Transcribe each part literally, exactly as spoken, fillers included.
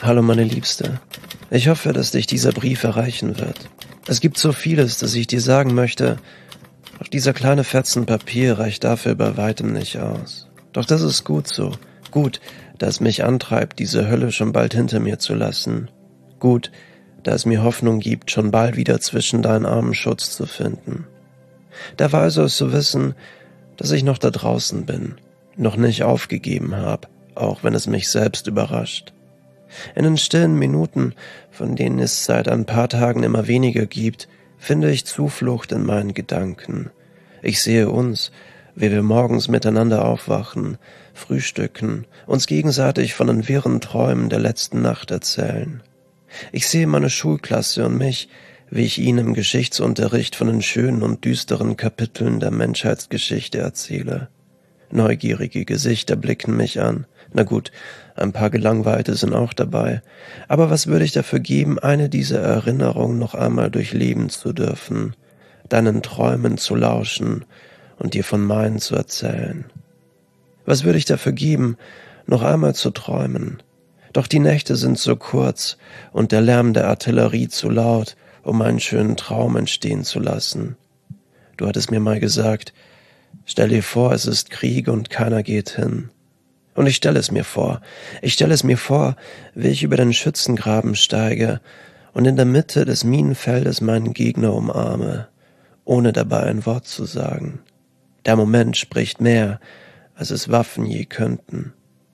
Hallo meine Liebste. Ich hoffe, dass dich dieser Brief erreichen wird. Es gibt so vieles, das ich dir sagen möchte, doch dieser kleine Fetzen Papier reicht dafür bei weitem nicht aus. Doch das ist gut so. Gut, da es mich antreibt, diese Hölle schon bald hinter mir zu lassen. Gut, da es mir Hoffnung gibt, schon bald wieder zwischen deinen Armen Schutz zu finden. Der Weise ist zu wissen, dass ich noch da draußen bin, noch nicht aufgegeben habe, auch wenn es mich selbst überrascht. In den stillen Minuten, von denen es seit ein paar Tagen immer weniger gibt, finde ich Zuflucht in meinen Gedanken. Ich sehe uns, wie wir morgens miteinander aufwachen, frühstücken, uns gegenseitig von den wirren Träumen der letzten Nacht erzählen. Ich sehe meine Schulklasse und mich, wie ich ihnen im Geschichtsunterricht von den schönen und düsteren Kapiteln der Menschheitsgeschichte erzähle. Neugierige Gesichter blicken mich an. Na gut, ein paar Gelangweilte sind auch dabei. Aber was würde ich dafür geben, eine dieser Erinnerungen noch einmal durchleben zu dürfen, deinen Träumen zu lauschen und dir von meinen zu erzählen? Was würde ich dafür geben, noch einmal zu träumen? Doch die Nächte sind so kurz und der Lärm der Artillerie zu laut, um einen schönen Traum entstehen zu lassen. Du hattest mir mal gesagt, stell dir vor, es ist Krieg und keiner geht hin. Und ich stelle es mir vor, ich stelle es mir vor, wie ich über den Schützengraben steige und in der Mitte des Minenfeldes meinen Gegner umarme, ohne dabei ein Wort zu sagen. Der Moment spricht mehr, als es Waffen je könnten.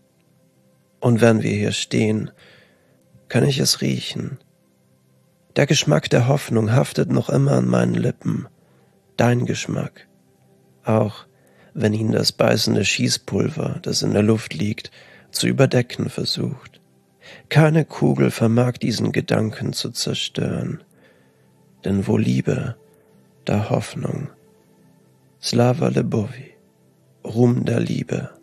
Und wenn wir hier stehen, kann ich es riechen. Der Geschmack der Hoffnung haftet noch immer an meinen Lippen. Dein Geschmack. Auch wenn ihn das beißende Schießpulver, das in der Luft liegt, zu überdecken versucht. Keine Kugel vermag diesen Gedanken zu zerstören. Denn wo Liebe, da Hoffnung. Slava Lebovi, Ruhm der Liebe.